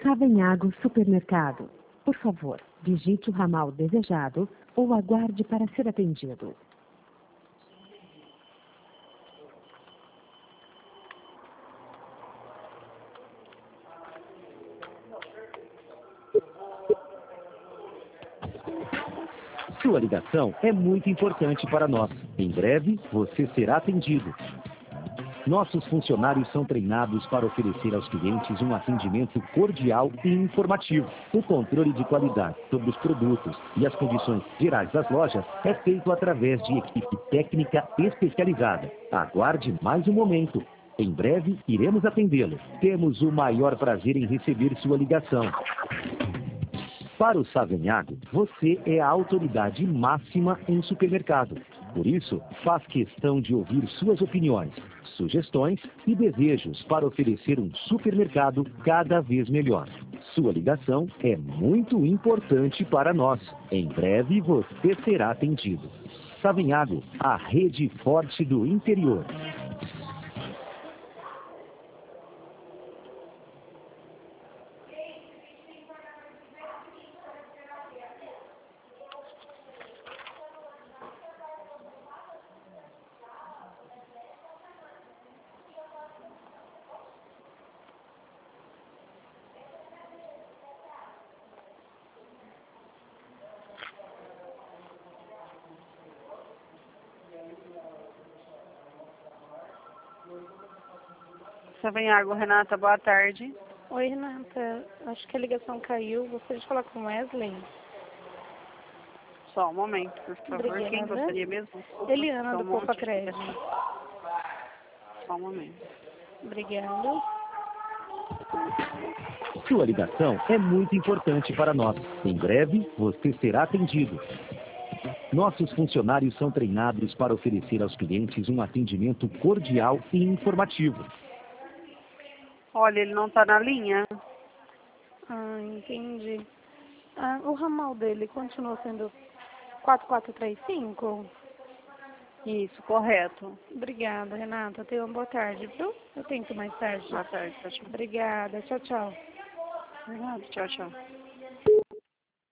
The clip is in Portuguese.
Savanhago Supermercado. Por favor, digite o ramal desejado ou aguarde para ser atendido. Sua ligação é muito importante para nós. Em breve, você será atendido. Nossos funcionários são treinados para oferecer aos clientes um atendimento cordial e informativo. O controle de qualidade sobre os produtos e as condições gerais das lojas é feito através de equipe técnica especializada. Aguarde mais um momento. Em breve, iremos atendê-lo. Temos o maior prazer em receber sua ligação. Para o Savanhago, você é a autoridade máxima em supermercado. Por isso, faz questão de ouvir suas opiniões, sugestões e desejos para oferecer um supermercado cada vez melhor. Sua ligação é muito importante para nós. Em breve, você será atendido. Savanhago, a rede forte do interior. Savanhago, Renata, boa tarde. Oi, Renata. Acho que a ligação caiu. Gostaria de falar com o Wesley? Só um momento, por favor. Obrigada. Quem gostaria mesmo? Eliana, Só do um Poupa monte de Crédito. Só um momento. Obrigada. Sua ligação é muito importante para nós. Em breve, você será atendido. Nossos funcionários são treinados para oferecer aos clientes um atendimento cordial e informativo. Olha, ele não está na linha. Entendi. O ramal dele continua sendo 4435? Isso, correto. Obrigada, Renata. Tenha uma boa tarde, viu? Eu tento mais tarde. Boa tarde, tchau, tchau. Obrigada. Tchau, tchau. Obrigada, tchau, tchau.